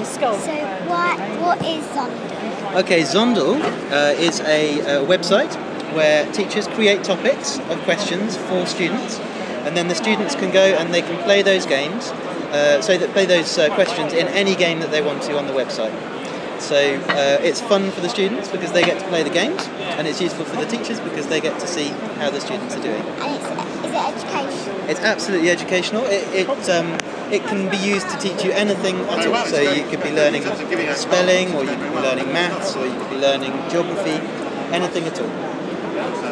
school. So what is Zondel? Okay, Zondel is a website where teachers create topics of questions for students, and then the students can go and they can play those games, play those questions in any game that they want to on the website. So it's fun for the students because they get to play the games, and it's useful for the teachers because they get to see how the students are doing. And is it educational? It's absolutely educational. It can be used to teach you anything at all. So you could be learning spelling, or you could be learning maths, or you could be learning geography, anything at all.